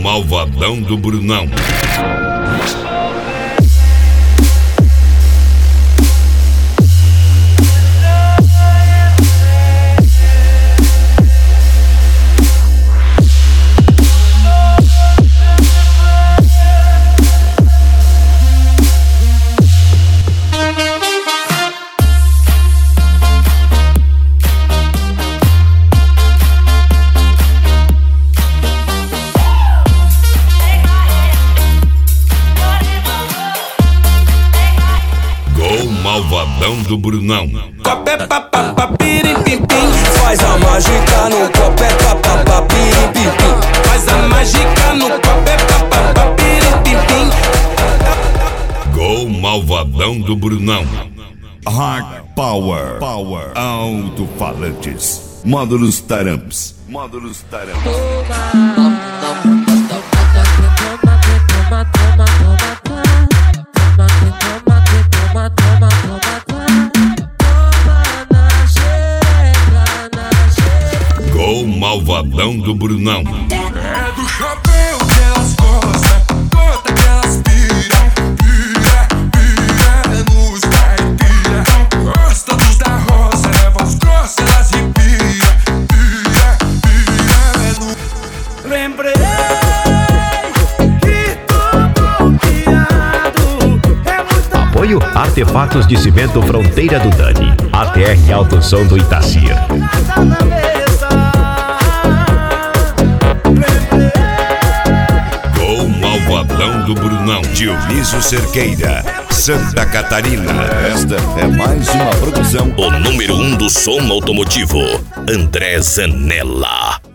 Malvadão do Brunão. Malvadão do Brunão. Copé papapá piripimpim, faz a mágica no copé papapá piripimpim, faz a mágica no copé papapá piripimpim. Gol Malvadão do Brunão. Hard Power, alto-falantes, módulos taramps, Gol Malvadão do Brunão. É do chapéu que elas gostam, conta que elas pira, é nos caipira. Gosta dos da roça, leva os grossos, elas pira, é no... Lembrei que tô bloqueado, é muito... Apoio Artefatos de Cimento Fronteira do Dani, ATR Alto Som do Itacir. Gol Malvadão do Brunão. Dionísio Cerqueira, Santa Catarina. Esta é mais uma produção. O número 1 do som automotivo, André Zanella.